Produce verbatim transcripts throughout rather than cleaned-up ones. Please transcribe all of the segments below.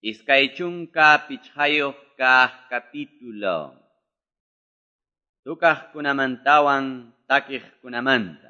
Iskaychunka pichhayoq kaq capítulo. Tukaq kunamantawan takiq kunamanta.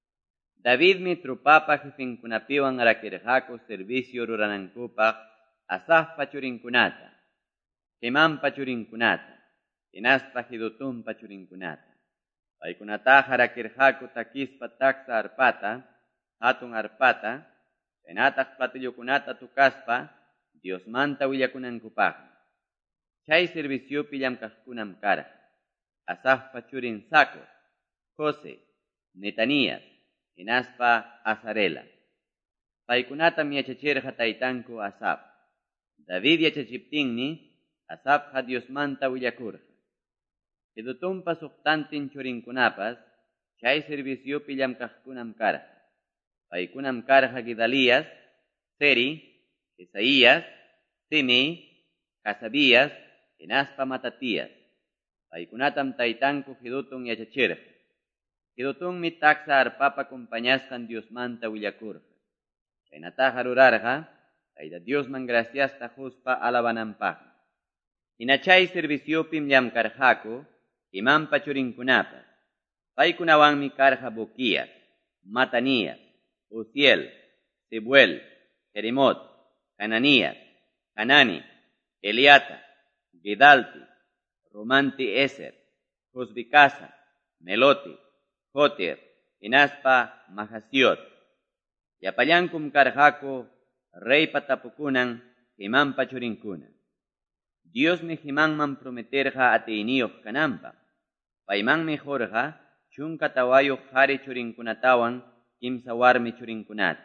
Davidmi trupapa jefinkunapiwan rakirqaku servicio ruranankupaq Asafpa churinkunata, Hemanpa churinkunata, hinaspa Jedutunpa churinkunata. Paykunataqa rakirqaku takispa taksa arpata, hatun arpata, hinataq platillokunata tukaspa Diosmanta willakunankupaqmi. Chay serviciopi llamkaqkunam karqa Asafpa churin Zacor, Jose, Netanías, hinaspa Azarela. Paykunatam yachachirqa taytanku Asaf. David yachachiptinmi Asafqa Diosmanta willakurqa. Jedutunpa suqtantin churinkunapas chay serviciopi llamkaqkunam karqa. Paykunam karqa Gedalías, Seri, Isaías, Simei, Hasabías, hinaspa Matatías. Paykunatam taytanku Jedutun yachachirqa. Jedutunmi taksa arpapa acompañasqan Diosmanta willakurqa. Chaynataqa rurarqa, Tayta Diosman graciasta huspa alabananpaqmi. Hina chay serviciopim llamkarqaku Hemanpa churinkunapas. Paykunawanmi karqa Buquías, Matanías, Uziel, Sebuel, Jeremot, Hananías, Hanani, Eliata, Gidalti, Romanti Eser, Josbicasa, Meloti, Jotier, hinaspa Mahasiot. Yapallankum karqaku rey patapukunan Hemanpa churinkunan. Diosmi Hemanman prometerqa atiyniyoq kananpaq. Paymanmi jorqa chunka tawayoq qhari churinkunatawan kimsa warmi churinkunata.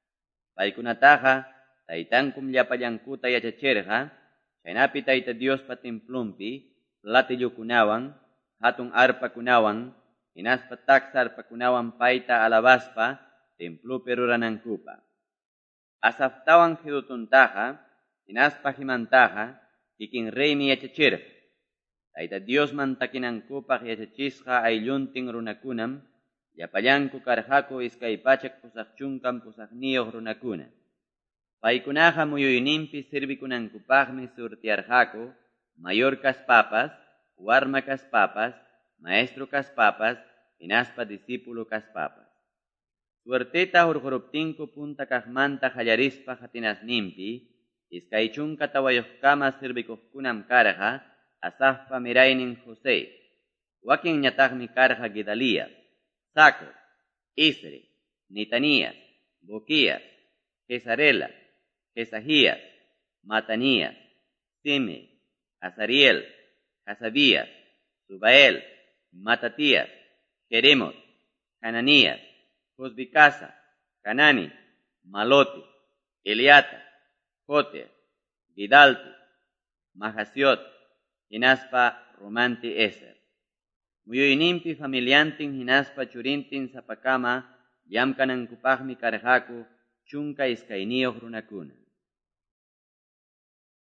Paykunataqa taytankum llapallankuta yachachirqa, chaynapi Tayta Diospa templumpi platillokunawan, hatun arpakunawan, hinaspa taksa arpakunawan payta alabaspa templupi ruranankupa. Asaftawan Jedutuntaqa, hinaspa Hemantaqa, kikin reymi yachachirqa. Tayta Diosman takinankupaq yachachisqa aylluntin runakunam, llapallanku karqaku iskay pachak pusaqchunkan pusaqniyoq runakuna. Paykunaqa muyuyninpi sirvikunankupaqmi surtiarqaku, mayor kaspapas, warma kaspapas, maestro kaspapas, hinaspa discípulo kaspapas. Suerteta hurquruptinku punta kaqmanta qallarispa hatinasninpi, iskay chunka tawayoqkama sirvikuqkunam karqa Asafpa miraynin José. Wakin ñataqmi karqa Gedalías, Zacor, Isri, Netanías, Buquías, Jezarela, Jesahías, Matanías, Simei, Azariel, Hasabías, Subael, Matatías, Jeremot, Hananías, Josbicasa, Hanani, Maloti, Eliata, Jotier, Gidalti, Mahasiot, hinaspa Romanti Eser. Muyuyninpi familiantin hinaspa churintin sapakama llamkanankupaqmi karqaku chunka iskayniyoq runakuna.